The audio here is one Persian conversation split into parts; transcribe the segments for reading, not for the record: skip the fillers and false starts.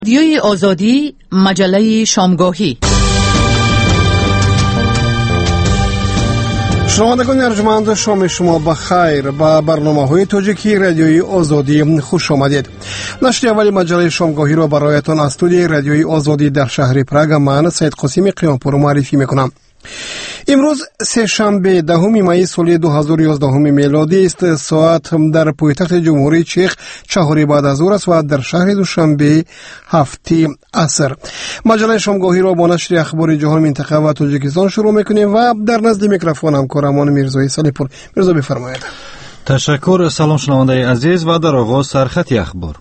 رادیوی آزادی، مجله شامگاهی. شنوندگان ارجمند، شام شما بخیر. به برنامه‌های تاجیکی رادیوی آزادی خوش آمدید. نشر اول مجله شامگاهی را برایتان از استودیوی رادیوی آزادی در شهر پراگ من سید قاسم قیامپور معرفی میکنم. امروز سه شنبه 10 می سال 2011 میلادی است. ساعت در پایتخت جمهوری چک 4 بعد از ظهر است و در شهر دوشنبه 7 عصر. مجله شامگاهی را با نشر اخبار جهان، منطقه و تاجیکستان شروع میکنیم و در نزد میکروفون همکارمان میرزای سلیپور. میرزا بفرمایید. تشکر. سلام شنونده عزیز و در آغاز سرخط اخبار.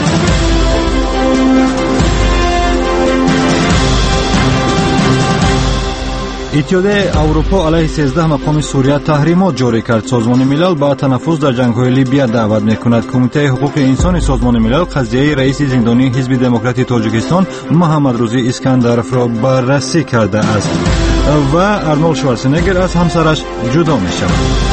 اتحادیه اروپا علیه 13 مقام سوریه تحریمات جاری کرد. سازمان ملل با تنفس در جنگ‌های لیبی دعوت می‌کند. کمیته حقوق انسان سازمان ملل قضیه رئیس زندانی حزب دموکراتی تاجیکستان محمد روزی اسکندرف را بررسی کرده است و آرنولد شوارزنگر از همسرش جدا می‌شود.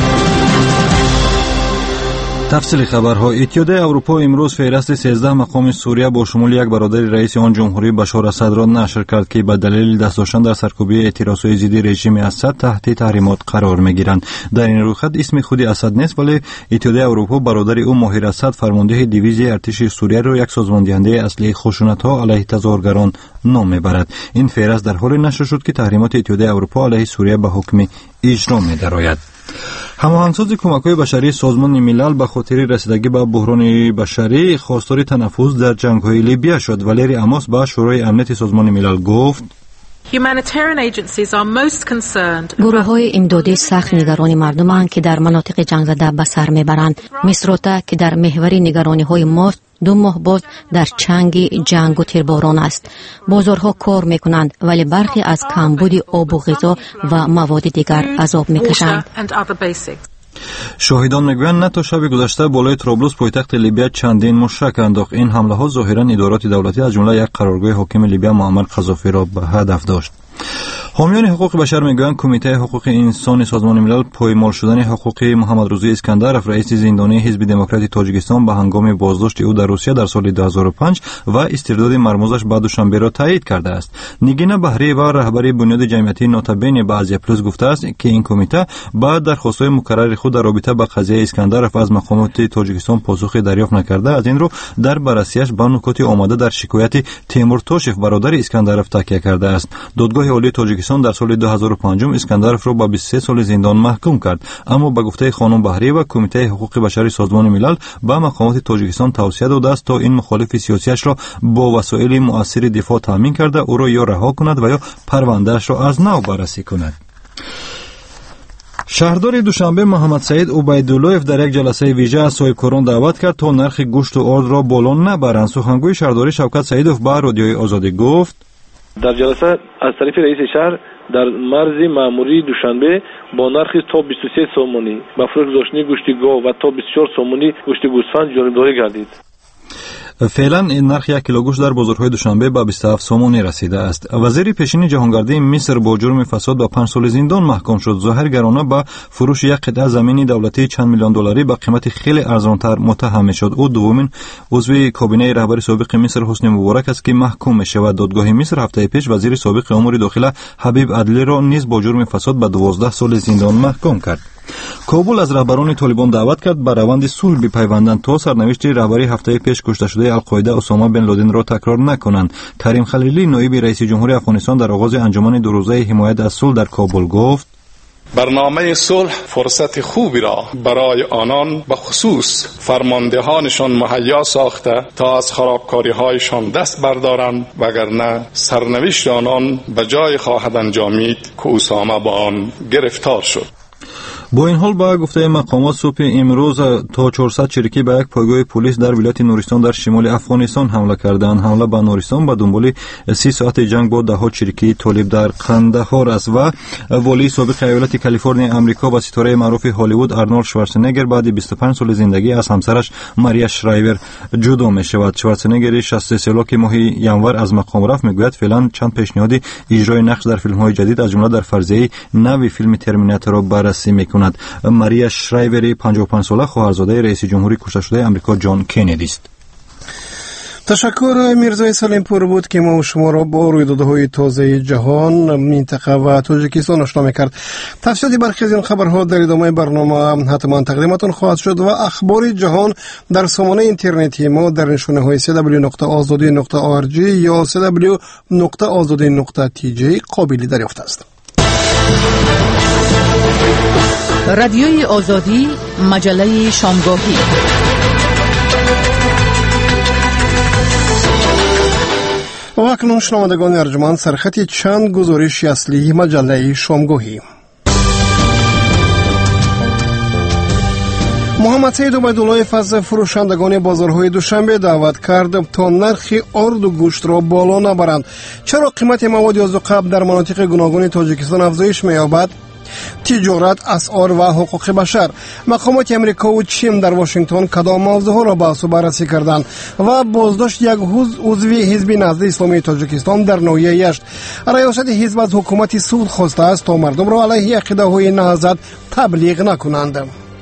تفصیل خبرها. اتحادیه اروپا امروز فهرست 13 مقام سوریه با شمول یک برادر رئیس آن جمهوری بشار اسد را نشر کرد که به دلیل دست داشتن در سرکوبی اعتراضهای ضد رژیم اسد تحت تحریمات قرار میگیرند. در این رویداد اسم خود اسد نیست، ولی اتحادیه اروپا برادر او ماهر اسد فرمانده دیویزی ارتش سوریه را یک سازماندهنده اصلی خشونت‌ها علیه تظاهرگران نام میبرد. این فهرست در حال نشر شد که تحریمات اتحادیه اروپا علیه سوریه به حکم اجرا می‌دراید. هماهنگساز کمک‌های بشری سازمان ملل به خاطر رسیدگی به بحران بشری خواستار تنفس در جنگ‌های لیبی شد. والری اماس به شورای امنیت سازمان ملل گفت: گروه‌های امدادی سخت نگران مردمند که در مناطق جنگ زده به سر میبرند. مصرات که در محور نگرانی‌های ماست 2 ماه باز در چنگ جنگ و تیرباران است. بازارها کار میکنند ولی برخی از کمبود آب و غذا و مواد دیگر عذاب میکشند. شاهدان میگویند نه تا شب گذشته بالای طرابلس پایتخت لیبی چندین موشک انداخت. این حمله ها ظاهرا ادارات دولتی از جمله یک قرارگاه حاکم لیبی معمر قذافی را به هدف داشت. حامیان حقوق بشر میگویند کمیته حقوق انسان سازمان ملل پایمال شدن حقوق محمد روزی اسکندرف رئیس زندانی حزب دموکراتی تاجیکستان به هنگام بازداشت او در روسیه در سال 2005 و استرداد مرموزش به دوشنبه را تایید کرده است. نگین بهری و رهبر بنیاد جمعیتی نوتابین به ازیا پلس گفته است که این کمیته بعد درخواست‌های مکرر خود در رابطه با قضیه اسکندرف از مقامات تاجیکستان پاسخی دریافت نکرده، از این رو در بررسیش به نکات آمده در شکایت تیمور توشف برادر اسکندرف تکیه کرده است. دادگاه عالی تاجیکستان در سال 2005 اسکندرف را به 23 سال زندان محکوم کرد، اما به گفته خانم بهری و کمیته حقوق بشری سازمان ملل به مقامات تاجیکستان توصیه داده است تا این مخالف سیاسیش را با وسایل مؤثر دفاع تامین کرده او را یا رها کند و یا پروندهش را از نو بررسی کند. شهردار دوشنبه محمد سعید عبیداللهیف در یک جلسه ویژه از صاحبکاران دعوت کرد تا نرخ گوشت و آرد را بالا نبرند. سخنگوی شهرداری شوکت سعیدوف به رادیوی آزادی گفت: در جلسه از طرف رئیس شهر در مرز ماموری دوشنبه با نرخ تا 23 سومونی به فروش گذاشتن گوشت گاو و تا 24 سومونی گوشت گوسفند جانبداری گردید. فعلا این نرخ 1 کیلو گوشت در بازارهای دوشنبه به 27 سومونی رسیده است. وزیر پیشین جهانگردی مصر با جرم فساد به 5 سال زندان محکوم شد. ظاهرگرانه به فروش یک قطعه زمین دولتی چند میلیون دلاری به قیمت خیلی ارزانتر متهم شد. او دومین عضو کابینه رهبر سابق مصر حسنی مبارک است که محکوم می‌شود. دادگاه مصر هفته پیش وزیر سابق امور داخله حبیب عدلی را نیز با جرم فساد به 12 سال زندان محکوم کرد. کابل از رهبران طالبان دعوت کرد به روند صلح بپیوندند تا سرنوشت رهبری هفته پیش کشته شده القاعده اسامه بن لادن را تکرار نکنند. کریم خلیلی نایب رئیس جمهوری افغانستان در آغاز انجمن 2 روزه حمایت از صلح در کابل گفت: برنامه صلح فرصت خوبی را برای آنان به خصوص فرماندهانشان مهیا ساخته تا از خرابکاری‌هایشان دست بردارند، وگرنه سرنوشت آنان به جای خواهد انجامید که اسامه با آن گرفتار شد. با این حال با گفته مقامات صبح امروز تا 400 چریکی به یک پایگاه پلیس در ولایت نورستان در شمال افغانستان حمله کردند. حمله به نورستان به دنبال 30 ساعت جنگ با دهها چریکی طالب در قندهار است و والی سابق ایالت کالیفرنیا آمریکا و ستاره معروف هالیوود آرنولد شوارزنگر بعد 25 سال زندگی از همسرش ماریا شرایور جدا می شود. شوارزنگر 63 ساله که ماه ینور از مقام رفت میگوید فعلا چند پیشنهاد اجرای نقش در فیلم های جدید از جمله در فرضیه نوی فیلم ترمیناتور را بررسی میکند. ماریا شرایور 55 ساله خواهرزاده رئیس جمهوری کشته شده آمریکا جان کندی است. تشکر میرزای سلیمپور بود که ما و شما را با رویدادهای تازه جهان، منطقه و تاجیکستان آشنا می‌کرد. تفصیل برخی از این خبرها در ادامه برنامه حتما تقدیمتان خواهد شد و اخبار جهان در سامانه اینترنتی ما در نشانه‌های www.azadi.org یا www.azadi.tj قابل دریافت است. رادیوی آزادی، مجله شامگاهی. و اکنون شنوندگان ارجمند سرخط چند گزارش اصلی مجله شامگاهی. محمد سید عبیدالله از فروشندگان بازارهای دوشنبه دعوت کرد تا نرخ آرد و گوشت را بالا نبرند. چرا قیمت مواد یازوقب در مناطق گوناگون تاجیکستان افزایش می‌یابد؟ تجارت، اسعار و حقوق بشر. مقامات امریکا و چین در واشنگتن کدام موضوعها را بحث و بررسی کردند و بازداشت یک عضو حزب نهضت اسلامی تاجیکستان در ناحیه یشت. ریاست حزب از حکومت صلح خواسته است تا مردم را علیه عقیده‌های نهضت تبلیغ نکنند.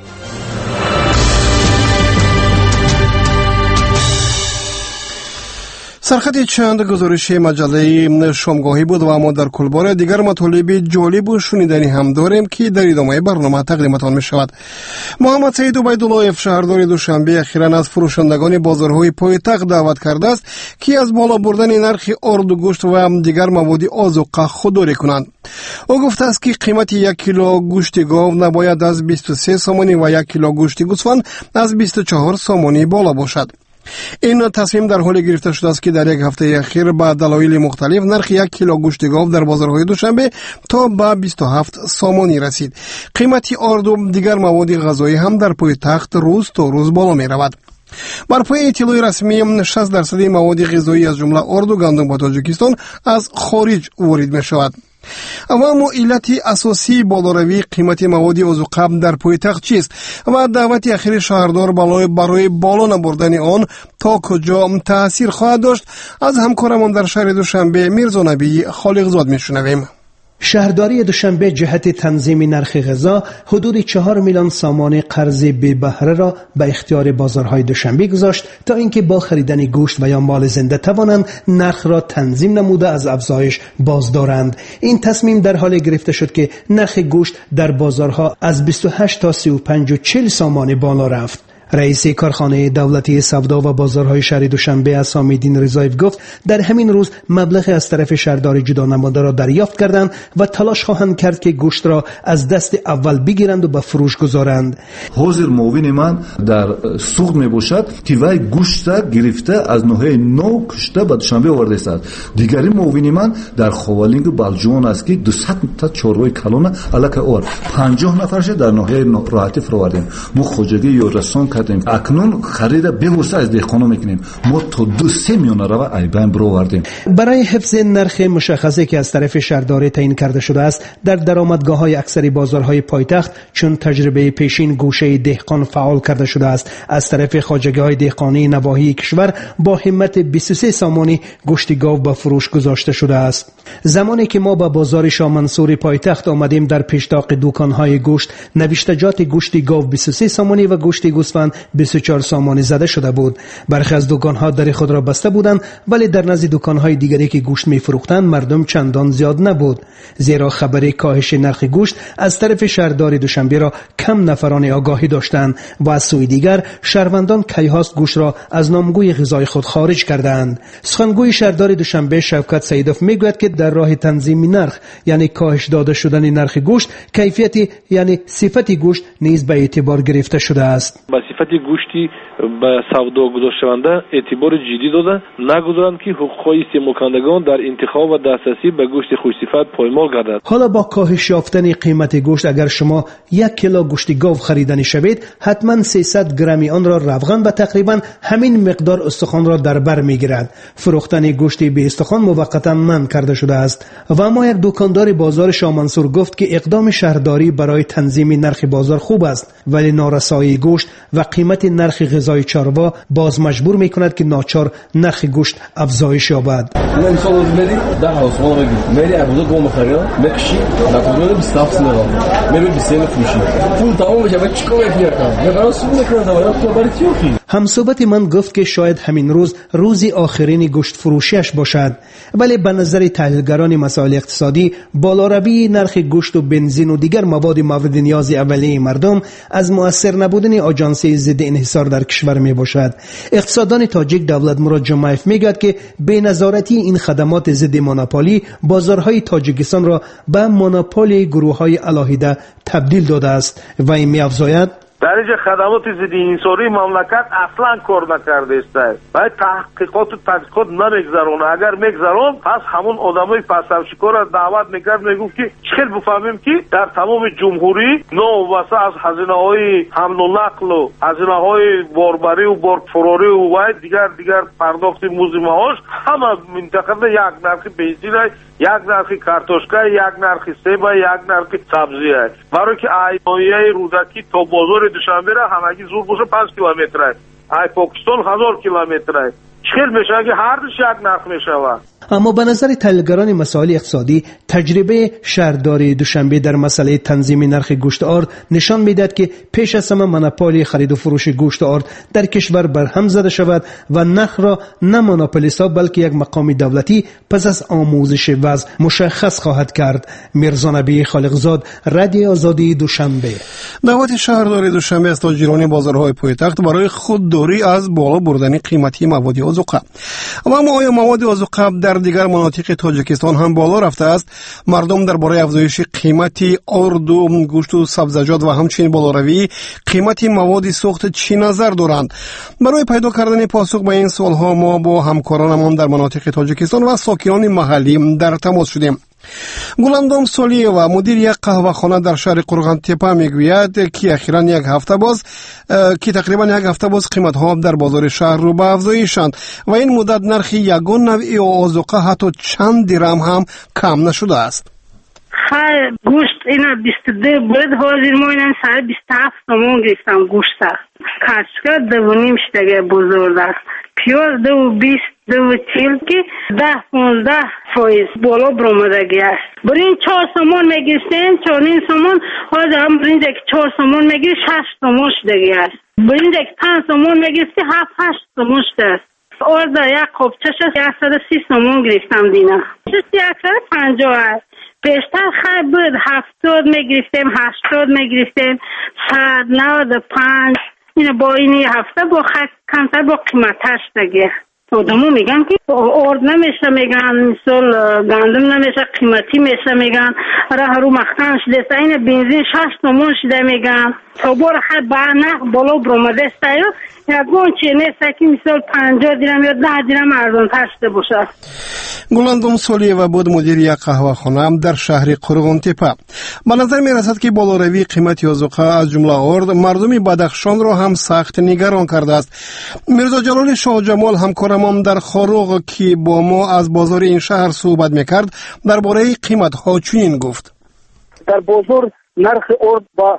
سرخط چند گزارش مجله شامگاهی بود و ما در کلبار دیگر مطالب جالب و شنیدنی هم داریم که در ادامه برنامه تقدیمتان می شود. محمد سید عبیدالله شهردار دوشنبه اخیراً از فروشندگان بازارهای پایتخت دعوت کرده است که از بالا بردن نرخ آرد و گوشت و دیگر مواد آذوقه خودداری کنند. او گفته است که قیمت 1 کیلو گوشت گاو نباید از 23 سامانی و 1 کیلو گوشت گوسفند از 24 سامانی بالا باشد. این تصمیم در حال گرفته شده است که در یک هفته اخیر با دلایل مختلف نرخ 1 کیلو گوشت گاو در بازارهای دوشنبه تا به 27 سامانی رسید. قیمت آرد و دیگر مواد غذایی هم در پایتخت روز تا روز بالا می رود. بر پای اطلاع رسمی 60% مواد غذایی از جمله آرد و گندم به تاجیکستان از خارج وارد می شود. اما علت اساسی بالاروی قیمت مواد آذوقه در پایتخت چیست و دعوت اخیر شهردار برای بالا نبردن آن تا کجا تأثیر خواهد داشت؟ از همکارمان در شهر دوشنبه میرزا نبی خالقزاد میشنویم. شهرداری دوشنبه جهت تنظیم نرخ غذا حدود 4 میلیون سامان قرض بی بهره را به اختیار بازارهای دوشنبه گذاشت تا اینکه با خریدن گوشت و یا مال زنده توانند نرخ را تنظیم نموده از افزایش باز دارند. این تصمیم در حال گرفته شد که نرخ گوشت در بازارها از 28 تا 35 و 40 سامان بالا رفت. رئیس کارخانه دولتی سودا و بازارهای شهر دوشنبه اسامیدین رضایف گفت در همین روز مبلغ از طرف شهرداری جدا نموده را دریافت کردند و تلاش خواهند کرد که گوشت را از دست اول بگیرند و به فروش گذارند. حاضر معاون من در سوق می باشد که وی گوشت گرفته از ناحیه نو کشته به دوشنبه آورده است. دیگری معاون من در خوالینگ و بلجوان است که 200 تا چاروای کلان الک اور 50 نفرش در ناحیه راحتی فروردیم. ما خوجگی یا رسان اکنون خرید بهوسه از دهقانا میکنیم. ما تا 2-3 میلیون رو ایبان برآوردیم. برای حفظ نرخ مشخصی که از طرف شهرداری تعیین کرده شده است در درآمدگاه‌های اکثر بازارهای پایتخت چون تجربه پیشین گوشه دهقان فعال کرده شده است از طرف خواجگی‌های دهقانی نواحی کشور با همت 23 سامانی گوشت گاو به فروش گذاشته شده است. زمانی که ما به بازار شاه منصور پایتخت آمدیم در پیشتاق دکان‌های گوشت نوشتجات گوشت گاو 23 سامانی و گوشت گوسفند 24 سامانی زده شده بود. برخی از دکان‌ها در خود را بسته بودند ولی در نزد دکان‌های دیگری که گوشت می‌فروختند مردم چندان زیاد نبود، زیرا خبر کاهش نرخ گوشت از طرف شهرداری دوشنبه را کم نفران آگاهی داشتند و از سوی دیگر شهروندان کیهاست گوشت را از نامگوی غذای خود خارج کردند. سخنگوی شهرداری دوشنبه شوکت سیدوف میگوید که در راه تنظیم نرخ یعنی کاهش داده شدن نرخ گوشت کیفیت یعنی صفت گوشت نیز به اعتبار گرفته شده است. صفت گوشتی به سودا گذاشته شونده اعتبار جدی داده نگذارند که حقوق‌های استعمالکنندگان در انتخاب و دسترسی به گوشت خوش صفت پایمال گردد. حالا با کاهش یافتن قیمت گوشت اگر شما 1 کیلو گوشت گاو خریدنی شوید حتما 300 گرمی آن را روغن و تقریبا همین مقدار استخوان را در بر میگیرد. فروختن گوشت بی استخوان موقتا منع کرده شده است. و اما یک دکاندار بازار شاه منصور گفت که اقدام شهرداری برای تنظیم نرخ بازار خوب است ولی نارسایی گوشت و قیمت نرخ غذای چاروا باز مجبور میکند که ناچار نرخ گوشت افزایش یابد. همصحبت من گفت که شاید همین روز روزی آخرین گوشت فروشیش باشد، ولی به نظر تحلیلگران مسائل اقتصادی بالاروی نرخ گوشت و بنزین و دیگر مواد مورد نیاز اولیه مردم از مؤثر نبودن آژانسی ضد انحصار در کشور می باشد. اقتصاددان تاجیک دولتمراد جمعیف میگوید که بی نظارتی این خدمات ضد مونوپولی بازارهای تاجیکستان را به مونوپولی گروه‌های علاهیده تبدیل داده است و این می‌افزاید در اینجا خدمات ضد انحصاری مملکت اصلا کار نکرده است. باید تحقیقات و تحقیقات نمیگذرونه. اگر میگذرون پس همون آدمای پس‌افشکار را دعوت میکرد، میگفت که چخیل بفهمیم که در تمام جمهوری نوبسته از هزینه‌های حمل و نقل و هزینه‌های باربری و بارفراری و دیگر پرداخت موز معاش همه منطقه یک نرخ بنزین، یک نرخ کارتوشکا، یک نرخ سیب، یک نرخ سبزی است. برای که ایای رودکی تا بازار دوشنبه را همگی زور باشه 5 کیلومتر است. ای پاکستان 1000 کیلومتر است. چخیل میشه که هر دوش یک نرخ میشود. اما به نظر تحلیلگران مسائل اقتصادی تجربه شهرداری دوشنبه در مسئله تنظیم نرخ گوشت آرد نشان میدهد که پیش از همه مونوپولی خرید و فروش گوشت آرد در کشور برهم زده شود و نرخ را نه مونوپولیست‌ها بلکه یک مقام دولتی پس از آموزش وضع مشخص خواهد کرد. میرزا نبی خالقزاد، رادیو آزادی دوشنبه. دعوت شهرداری دوشنبه از تاجران بازارهای پایتخت برای خودداری از بالا بردن قیمتی مواد آذوقه. اما آیا مواد آذوقه در دیگر مناطق تاجیکستان هم بالا رفته است؟ مردم درباره افزایش قیمتی آرد و گوشت و سبزیجات و همچنین بالاروی قیمت مواد سوخت چی نظر دارند؟ برای پیدا کردن پاسخ به این سوالها ما با همکارانمان در مناطق تاجیکستان و ساکنان محلی در تماس شدیم. گلندام سالیوه مدیر یک قهوه‌خانه در شهر قرغنتپه میگوید که اخیراً تقریبا یک هفته باز قیمت‌ها در بازار شهر رو به افزایشند و این مدت نرخ یگان نوع آذوقه حتی چند درهم هم کم نشده است. خیر گوشت اینا 22 بود حاضر ما اینا 127 تومان گرفتم گوشت کاشکا 2.5 شده بزرگ است. پیاز 2.20 2.40 که 10-15% بالا برآمدگی است. برین 4 تومان میگیرستین 4.5 تومان حاضر هم برین که 4 تومان میگیری 6 تومان شده است. برین که 5 تومان میگیرستی 7-8 تومان شده است. آرد یک قبچش 130 تومان گرفتم دینا. 150 است. بیشتر خیلی بود 70 میگرفتیم 80 میگرفتیم 195. این با این هفته با خیلی کمتر با قیمتش دیگه آدمو میگن که آرد نمیشه، میگن مثل گندم نمیشه قیمتی میشه، میگن رو مختن شده این بنزین 6 تومان شده میگن تا بار خیلی برنخ بالا برامده است یکون چه نیست که مثل 50 درهم یا 10 درهم ارزان تشته باشه. گلندام سالیوه بود مدیر یک قهوه‌خانه در شهر قرغنتپه. به نظر می رسد که بالاروی قیمت آذوقه از جمله آرد مردم بدخشان را هم سخت نگران کرده است. میرزا جلال شاه جمال همکارمان در خاروق که با ما از بازار این شهر صحبت میکرد درباره قیمت ها چنین گفت. در بازار نرخ آرد با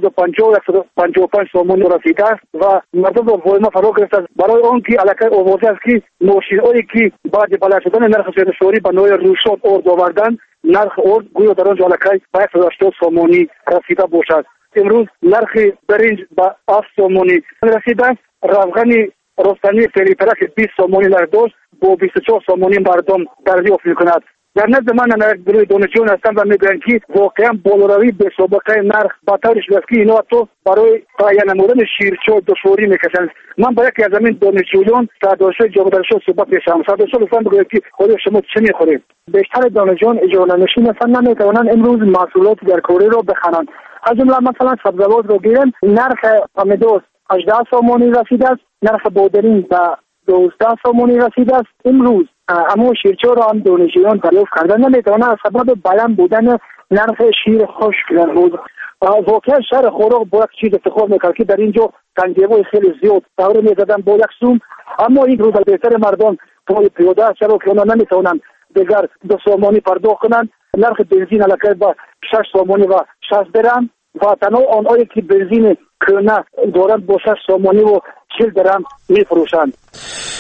150-155 تومان رسیده است و مردم را وایما فرا گرفته است. برای آن که علاقه آورده است که ماشین‌هایی که بعد بالا شدن نرخ سواری به نوع روشاد آرد آوردن نرخ آرد گویا در آنجا علاقه 180 تومانی رسیده باشد. امروز نرخ برنج به 7 تومانی رسیده است. روغن رستنی فعلی طرف 20 تومانی داشت با 24 تومانی مردم دریافت می‌کند. در نزد من یک گروه دانشجویان هستند و میگویند که واقعا بالاروی به سابقه نرخ بدتر شده است که اینا تو برای تعیین نمودن شیرچه دشواری میکشند. من با یکی از همین دانشجویان سردارشاه جابدارشاه صحبت می‌کردم. سردارشاه لطفاً بگویید که خود شما چه می‌خورید؟ بیشتر دانشجویان اجاره‌نشین هستند، نمی‌توانند امروز محصولات گرکوری را بخرند. از جمله مثلا سبزیجات را گیرن نرخ آمدوس 18 تومانی رسیده است، نرخ بادرین به 12 تومانی رسیده است. امروز اما شیرچه را هم دانشجویان دریافت کردن نمی‌توانند از سبب بلند بودن نرخ شیر خشک امروز. واقعا شهر خاروق با یک چیز افتخار می‌کرد که در اینجا تنگی‌های خیلی زیاد دور می‌زدن با یک سوم، اما این روز بهتر مردم پای پیاده چرا که اونا نمی‌توانند دیگر 2 تومانی پرداخت کنند. نرخ بنزین علاقه با 6 تومانی و 60 درهم و تنها آنهایی که بنزین کهنه دارند با 6 تومانی و 40 درهم می‌فروشند.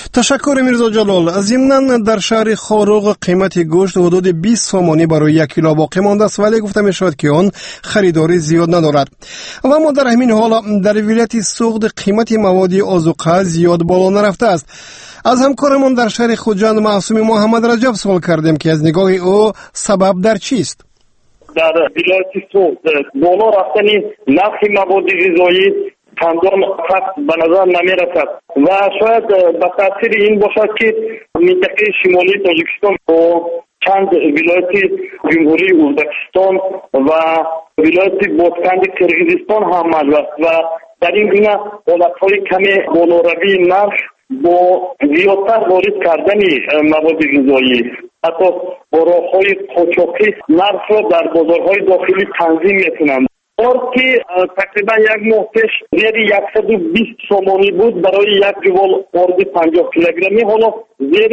تشکر میرزا جلال. ضمناً در شهر خاروق قیمت گوشت حدود 20 سومانی برای 1 کیلو باقی مانده است، ولی گفته می شود که آن خریداری زیاد ندارد. و اما در همین حال در ولایت سوخت قیمت مواد آذوقه زیاد بالا نرفته است. از همکارمون در شهر خوجند معصومی محمد رجب سوال کردیم که از نگاه او سبب در چیست؟ در ولایت سوخت بالا رفتن نرخ مواد غذایی چندان خط به نظر نمی رسد و شاید به تاثیر این باشد که منطقه شمالی تاجیکستان با چند ولایت جمهوری ازبکستان و ولایت بادکنگ کرغیزستان هم مرز است و در این گونه حالتهای کمی بالاروی نرخ با زیادتر وارد کردن مواد غذایی حتی با راههای قاچاقی نرخ را در بازارهای داخلی تنظیم می‌کنند. که تقریبا یک ماه پیش زیر 120 سومانی بود برای یک جوال ارد 50 کیلوگرمی، حالا زیر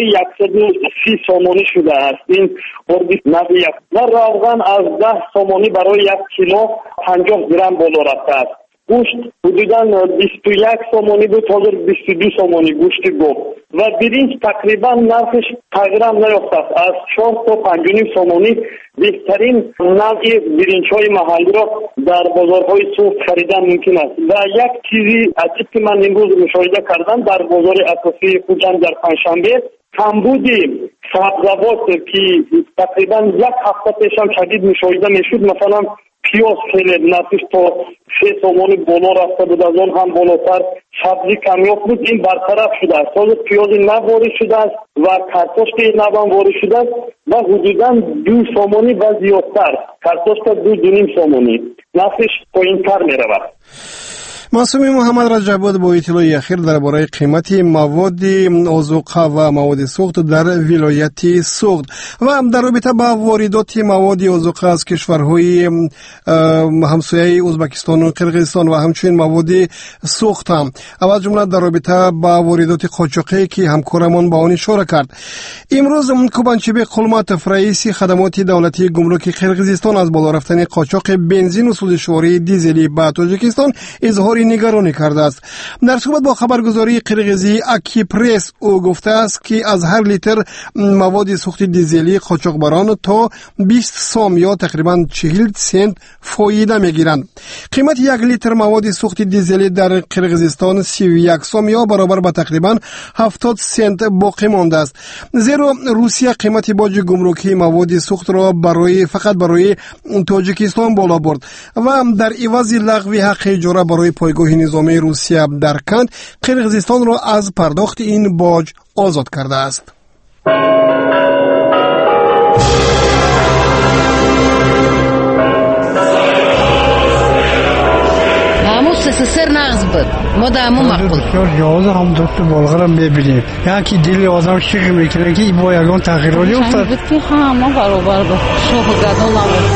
130 سومانی شده است. این ارد نوی و روغن از 10 سومانی برای 1 کیلو 50 گرم بالا رفته است. گوشت حدوداً 21 سومانی بود، حاضر 22 سومانی گوشت گوب و برنج تقریبا نرخش تغییر نیافته است. از 4 تا 5.5 سومانی بهترین نوع برنج‌های محلی را در بازارهای سوخت خریدن ممکن است. و یک چیزی عجیب که من امروز مشاهده کردم در بازار اساسی خوجند در پنجشنبه، کمبود سبزیجات که تقریبا یک هفته پیش هم شدید مشاهده میشد، مثلا پیاز خیلی نرخش تا 3 سومانی بالا رفته بود، از آن هم بالاتر سبزی کمیاب بود، این برطرف شده است. حالا پیاز نو وارد شده است و کارتوشک نو هم وارد شده است و حدوداً 2 سومانی و زیادتر، کارتوشک 2.5 سومانی نرخش پایین‌تر می‌رود. معصومی محمد رجب بود با اطلاع اخیر درباره قیمت مواد آذوقه و مواد سوخت در ولایت سوخت و در رابطه با واردات مواد آذوقه از کشورهای همسایه ازبکستان و قرقیزستان و همچنین مواد سوخت هم از جمله در رابطه با واردات قاچاقی که همکارمان با آن اشاره کرد. امروز کوبانچیبک قلماتوف رئیس خدمات دولتی گمرک قرقیزستان از بالا رفتن قاچاق بنزین و سودشواری دیزلی به تاجیکستان اظهار نگرانی کرده است. در صحبت با خبرگزاری قرقیزی اکی پرس او گفته است که از هر لیتر مواد سوخت دیزلی قاچاقبران تا 20 سوم یا تقریبا 40 سنت فایده میگیرند. قیمت 1 لیتر مواد سوخت دیزلی در قرقیزستان 31 سوم یا برابر به تقریبا 70 سنت باقی مانده است. زیرا روسیه قیمت باج گمرکی مواد سوخت را فقط برای تاجیکستان بالا برد و در عوض لغو حق اجاره برای پایگاه نظامی روسیه در کند قرقیزستان را از پرداخت این باج آزاد کرده است. سر نغز بود ما در همون مقبول بسیار جواز هم دوست بالغرم ببینیم یکی دلی آدم شیخ میکنه که با یکان تغییراتی افتاد بود که همه برابر بود شوخ گدال نبود.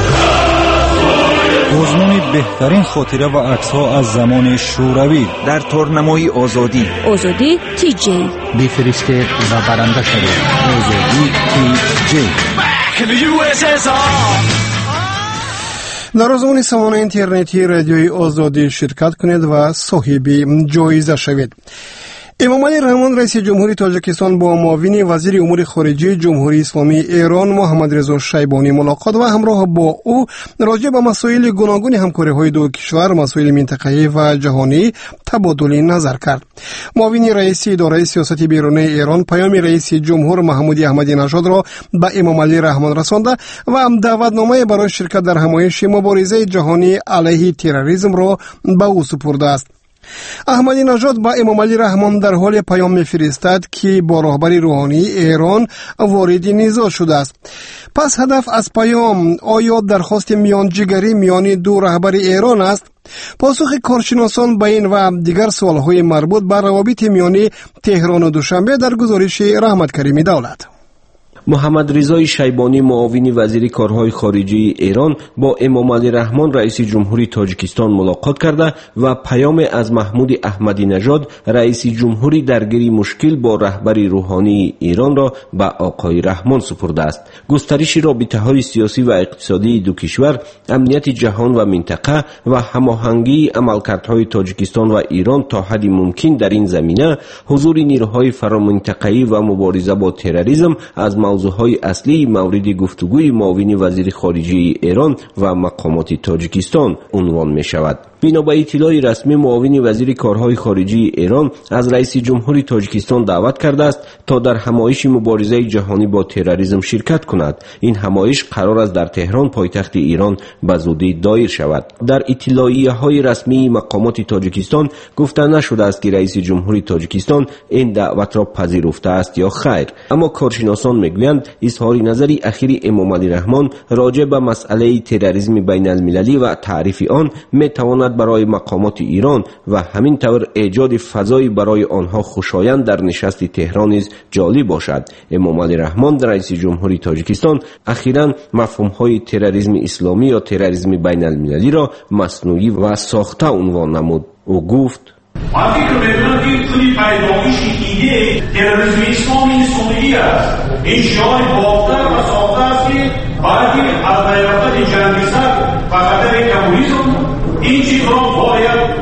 آزمون بهترین خاطره و عکس‌ها از زمان شوروی در تورنمای آزادی تی جی بفرستید و برنده شدید. آزادی تی جی. در آزمون سامانه اینترنتی رادیوی آزادی شرکت کنید و صاحب جایزه شوید. امام علی رحمان رئیس جمهوری تاجیکستان با معاون وزیر امور خارجه جمهوری اسلامی ایران محمد رضا شیبانی ملاقات و همراه با او راجع به مسائل گوناگون همکاری‌های دو کشور، مسائل منطقه‌ای و جهانی تبادل نظر کرد. معاون رئیس اداره سیاست بیرونی ایران پیام رئیس جمهور محمود احمدی نژاد را به امام علی رحمان رسانده و دعوتنامه برای شرکت در همایش مبارزه جهانی علیه تروریسم را به او سپرده است. احمدی نژاد با امام علی رحمان در حال پیام می‌فرستد که با رهبری روحانی ایران وارد نزاع شده است. پس هدف از پیام آیا درخواست میانجیگری میان دو رهبر ایران است؟ پاسخ کارشناسان به این و دیگر سوالهای مربوط به روابط میان تهران و دوشنبه در گزارش رحمت کریمی دولت. محمد رضای شیبانی معاون وزیر کارهای خارجه ایران با امام علی رحمان رئیس جمهوری تاجیکستان ملاقات کرده و پیام از محمود احمدی نژاد رئیس جمهوری درگیر مشکل با رهبری روحانی ایران را به آقای رحمان سپرده است. گسترش رابطه‌های سیاسی و اقتصادی دو کشور، امنیت جهان و منطقه و هماهنگی عملکردهای تاجیکستان و ایران تا حد ممکن در این زمینه، حضور نیروهای فرامنطقه‌ای و مبارزه با تروریسم از موضوعهای اصلی مورد گفتگوی معاون وزیر خارجه ایران و مقامات تاجیکستان عنوان می شود. بنا به اطلاع رسمی، معاون وزیر کارهای خارجه ایران از رئیس جمهوری تاجیکستان دعوت کرده است تا در همایش مبارزه جهانی با تروریسم شرکت کند. این همایش قرار است در تهران پایتخت ایران به زودی دایر شود. در اطلاعیه‌های رسمی مقامات تاجیکستان گفته نشده است که رئیس جمهوری تاجیکستان این دعوت را پذیرفته است یا خیر، اما کارشناسان میگویند اظهار نظری اخیر امام علی رحمان راجع به مسئله تروریسم بین المللی و تعریف آن میتواند برای مقامات ایران و همین طور ایجاد فضای برای آنها خوشایند در نشست تهران نیز جالب باشد. امام علی رحمان رئیس جمهوری تاجیکستان اخیراً مفهوم‌های تروریسم اسلامی یا تروریسم بین المللی را مصنوعی و ساخته عنوان نمود. او گفت: من فکر می‌کنم که خودی پیدایش ایده تروریسم اسلامی سنتی است. این شعار بافته و ساخته است که برای از نیابت جنگی سر و خطر کمونیسم این چیز را باید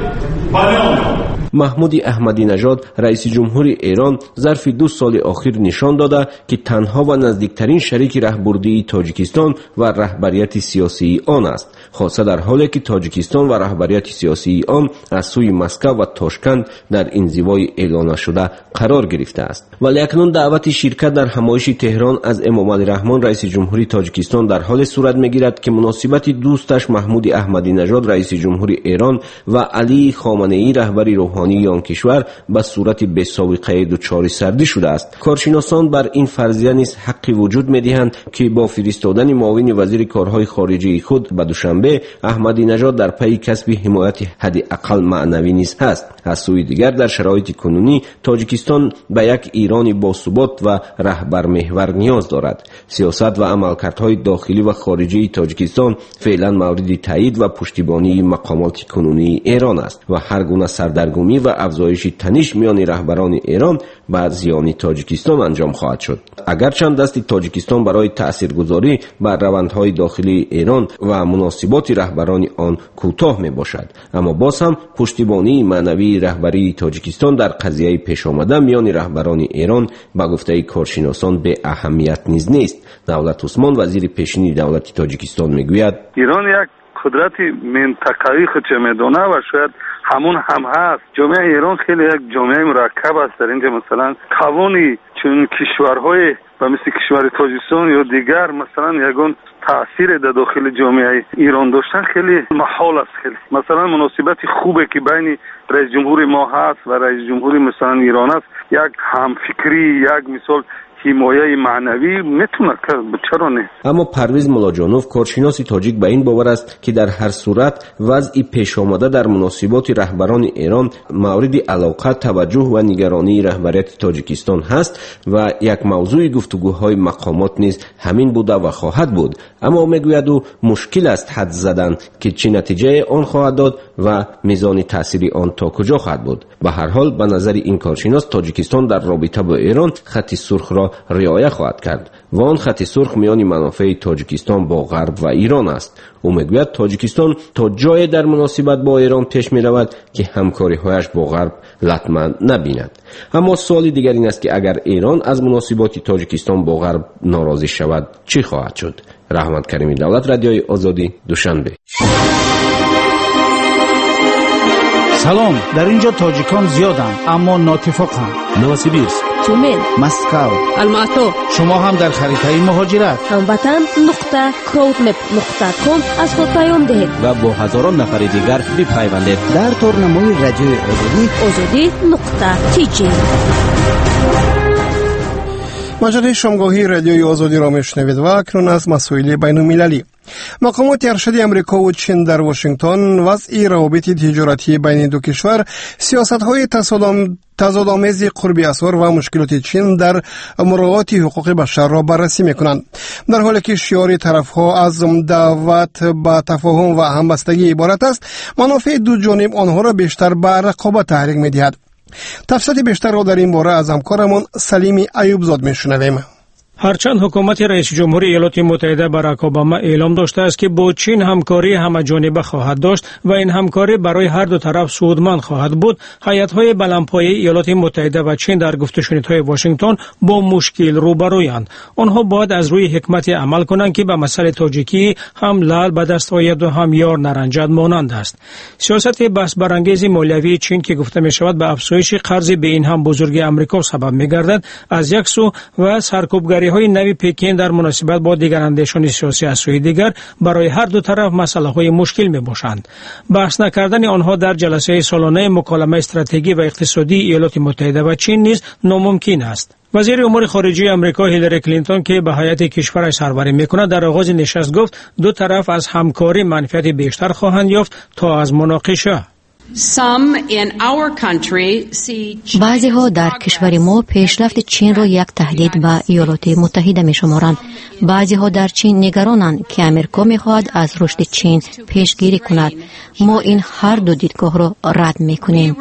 بیان. محمود احمدی نژاد رئیس جمهوری ایران ظرف 2 سال اخیر نشان داده که تنها و نزدیکترین شریک رهبردی تاجیکستان و رهبریت سیاسی آن است، خاصه در حالی که تاجیکستان و رهبریت سیاسی آن از سوی مسکو و تاشکند در انزوای اعلان شده قرار گرفته است. ولی اکنون دعوت شرکت در همایش تهران از امام علی رحمان رئیس جمهوری تاجیکستان در حال صورت میگیرد که مناسبت دوستش محمود احمدی نژاد رئیس جمهوری ایران و علی خامنه ای رهبری روحانی آن کشور به صورت بی‌سابقه دچار سردی شده است. کارشناسان بر این فرضیه نیز حقی وجود می‌دهند که با فرستادن معاون وزیر کارهای خارجه خود به دوشنبه، احمدی نژاد در پی کسب حمایت حداقل معنوی نیز است. از سوی دیگر در شرایط کنونی تاجیکستان به یک ایران باثبات و رهبر محور نیاز دارد. سیاست و عملکردهای داخلی و خارجی تاجیکستان فعلا مورد تایید و پشتیبانی مقامات کنونی ایران است و هر گونه سردرگمی و افزایش تنش میان رهبران ایران به زیان تاجیکستان انجام خواهد شد. اگرچند دست تاجیکستان برای تاثیرگذاری بر روندهای داخلی ایران و مناسبات رهبران آن کوتاه می باشد، اما باز هم پشتیبانی معنوی رهبری تاجیکستان در قضیه پیش آمده میان رهبران ایران به گفته کارشناسان به اهمیت نیست. دولت عثمان وزیر پیشین دولت تاجیکستان میگوید ایران یک قدرت منطقه‌ای خودش میدونه و شاید همون هم هست. جامعه ایران خیلی یک جامعه مرکب است. در اینجا مثلا توانی چون کشورهای و مثل کشور تاجیکستان یا دیگر مثلا یگان تأثیر در داخل جامعه ایران داشتن خیلی محال است. خیلی مثلا مناسبت خوبه که بین رئیس جمهور ما هست و رئیس جمهور مثلا ایران است، یک همفکری، یک مثال حمایه معنوی میتونه کرد، چرا نه؟ اما پرویز ملاجانوف کارشناس تاجیک به این باور است که در هر صورت وضع پیش آمده در مناسبات رهبران ایران مورد علاقه، توجه و نگرانی رهبریت تاجیکستان هست و یک موضوع گفتگوهای مقامات نیز همین بوده و خواهد بود. اما میگوید او مشکل است حد زدن که چه نتیجه آن خواهد داد و میزان تأثیر آن تا کجا خواهد بود. به هر حال به نظر این کارشناس تاجیکستان در رابطه با ایران خط سرخ را رعایت خواهد کرد و آن خط سرخ میان منافع تاجیکستان با غرب و ایران است. او میگوید تاجیکستان تا جای در مناسبت با ایران پیش می رود که همکاری هایش با غرب لطمه نبیند. اما سوال دیگر این است که اگر ایران از مناسبات تاجیکستان با غرب ناراضی شود چی خواهد شد؟ رحمت کریمی، دولت رادیوی آزادی، دوشنبه. سلام، در اینجا تاجیکان زیادند اما ناتفاقند. نوسیبیرسک، تومن، مسکو، الماتو. شما هم در خریطه مهاجرت هموطن.crowdmap.com از خود پیام دهید و با هزاران نفر دیگر بپیوندید در تورنمای رادیوی آزادی آزادی.tg. مجله شامگاهی رادیوی آزادی را میشنوید و اکنون از مسائل بین المللی. مقامات ارشد امریکا و چین در واشنگتن وضع روابط تجارتی بین دو کشور، سیاست‌های تضادآمیز قرب اسرار و مشکلات چین در مراعات حقوق بشر را بررسی می‌کنند، در حالی که شعار طرف‌ها از دعوت به تفاهم و همبستگی عبارت است. منافع دو جانب آنها را بیشتر به رقابت تحریک می‌دهد. تفصیلات بیشتر را در این باره از همکارمان سلیم ایوبزاد می‌شنویم. هرچند حکومت رئیس جمهور ایالات متحده باراک اوباما اعلام داشته است که با چین همکاری همه‌جانبه خواهد داشت و این همکاری برای هر دو طرف سودمند خواهد بود، هیئت‌های بلندپایه ایالات متحده و چین در گفت‌وشنیدهای واشنگتن با مشکل روبرویند. آنها باید از روی حکمت عمل کنند که به مسئله تاجیکی هم لعل به دست آید و هم یار نرنجد مانند است. سیاست بحث برانگیز مالیوی چین که گفته می شود به افزایش قرض به این هم بزرگ آمریکا سبب می گردد از یک سو و سرکوبگری های نوی پکین در مناسبت با دیگر اندیشان سیاسی از سوی دیگر برای هر دو طرف مسئله های مشکل می باشند. بحث نکردن آنها در جلسه سالانه مکالمه استراتژی و اقتصادی ایالات متحده و چین نیز ناممکن است. وزیر امور خارجه آمریکا هیلاری کلینتون که به هیئت کشورش سربری می‌کند در آغاز نشست گفت دو طرف از همکاری منفعت بیشتر خواهند یافت تا از مناقشه. بعضی ها در کشور ما پیشرفت چین را یک تهدید به ایالات متحده می شمارند. بعضی ها در چین نگرانند که امریکا می خواهد از رشد چین پیشگیری کند. ما این هر دو دیدگاه را رد می کنیم.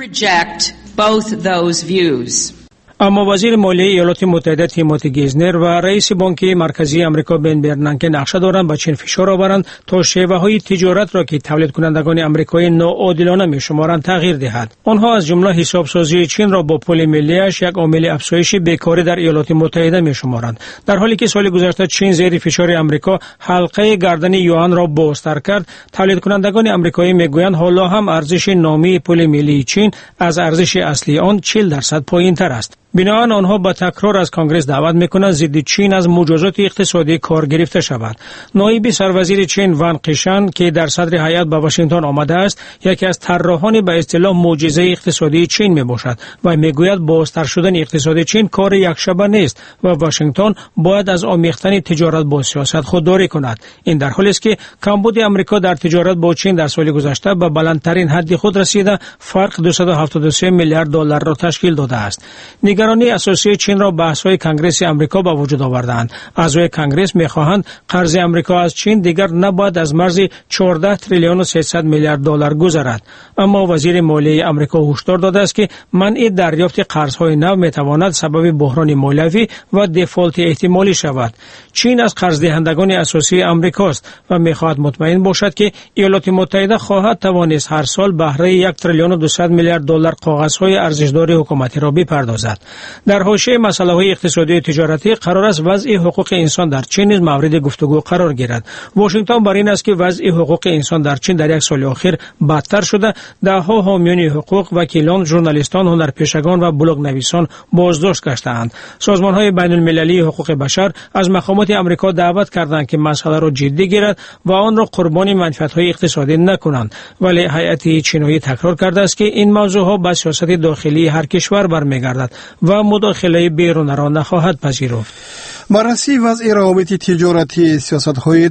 اما وزیر مالیه ایالات متحده تیموتی گیزنر و رئیس بانک مرکزی آمریکا بن برنانکه نقشه دارند با چین فشار آورند تا شیوه‌های تجارت را که تولید کنندگان آمریکایی ناعادلانه می‌شمارند تغییر دهد. آنها از جمله حسابسازی چین را با پول ملی‌اش یک عامل افزایش بیکاری در ایالات متحده می‌شمارند، در حالی که سال گذشته چین زیر فشار آمریکا حلقه گردن یوان را بازتر کرد. تولید کنندگان آمریکایی می‌گویند حالا هم ارزش نامی پول ملی چین از ارزش اصلی آن 40% پایین‌تر است. بنابراین آنها با تکرار از کنگره دعوت میکنند ضد چین از مجازات اقتصادی کار گرفته شود. نایب سروزیر چین وان قیشان که در صدر هیئت به واشنگتن آمده است، یکی از طراحان به اصطلاح معجزه اقتصادی چین میباشد و میگوید بازتر شدن اقتصاد چین کار یک شبه نیست و واشنگتن باید از آمیختن تجارت با سیاست خودداری کند. این در حالی است که کمبود آمریکا در تجارت با چین در سال گذشته به بلندترین حد خود رسیده، فرق 273 میلیارد دلار را تشکیل داده است. نگرانی اساسی چین را بحث‌های کنگره آمریکا به وجود آوردند. اعضای کنگره می‌خواهند قرض آمریکا از چین دیگر نباید از مرز 14 تریلیون و 300 میلیارد دلار گذرد. اما وزیر مالیه آمریکا هشدار داده است که منع دریافت قرض‌های نو می‌تواند سبب بحران مالیوی و دفالت احتمالی شود. چین از قرض دهندگان اساسی آمریکاست و می‌خواهد مطمئن باشد که ایالات متحده خواهد توانست هر سال بهره 1 تریلیون و 200 میلیارد دلار کاغذهای ارزشدار حکومتی را بپردازد. در حاشیه مسائل اقتصادی و تجارتی قرار است وضع حقوق انسان در چین نیز مورد گفتگو قرار گیرد. واشنگتن بر این است که وضع حقوق انسان در چین در یک سال اخیر بدتر شده. ده‌ها حامیان حقوق، وکیلان، ژورنالیستان، هنرپیشگان و بلاگ نویسان بازداشت گشته‌اند. سازمان‌های بین‌المللی حقوق بشر از مقامات آمریکا دعوت کردند که مسئله را جدی گیرد و آن را قربانی منفعت‌های اقتصادی نکنند، ولی هیئت چینی تکرار کرده است که این موضوعها به سیاست داخلی هر کشور برمیگردد و مداخله بیرون را نخواهد پذیرفت. بررسی وضع روابط تجارتی، سیاست‌های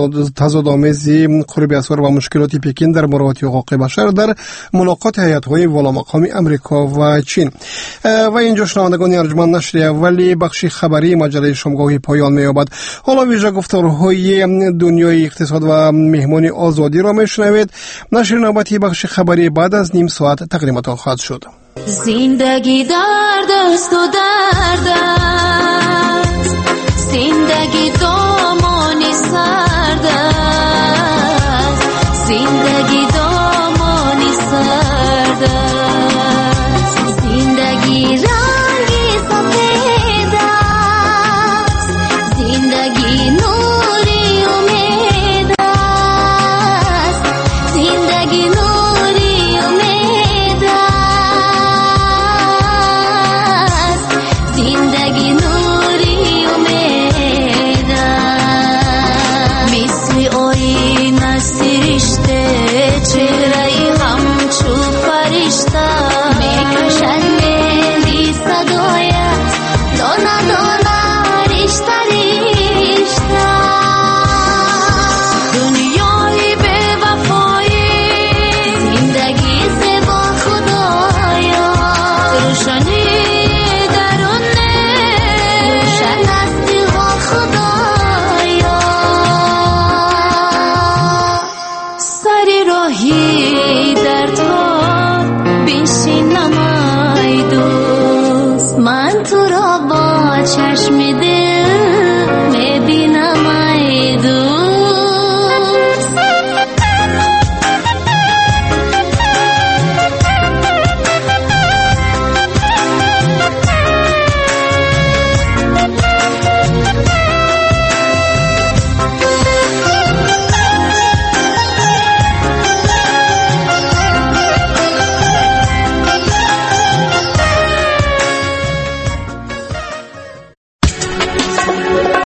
تضادآمیز قرب اسرار و مشکلات پکین در مراعات حقوق بشر در ملاقات هیئت‌های والامقام آمریکا و چین. و اینجا شنوندگان ارجمند نشر اولی بخش خبری مجله شامگاهی پایان می‌یابد. حالا ویژه گفتارهای دنیای اقتصاد و مهمانی آزادی را می‌شنوید. نشر نوبتی بخش خبری بعد از نیم ساعت تقدیمتان خواهد شد. زندگی در دست و درد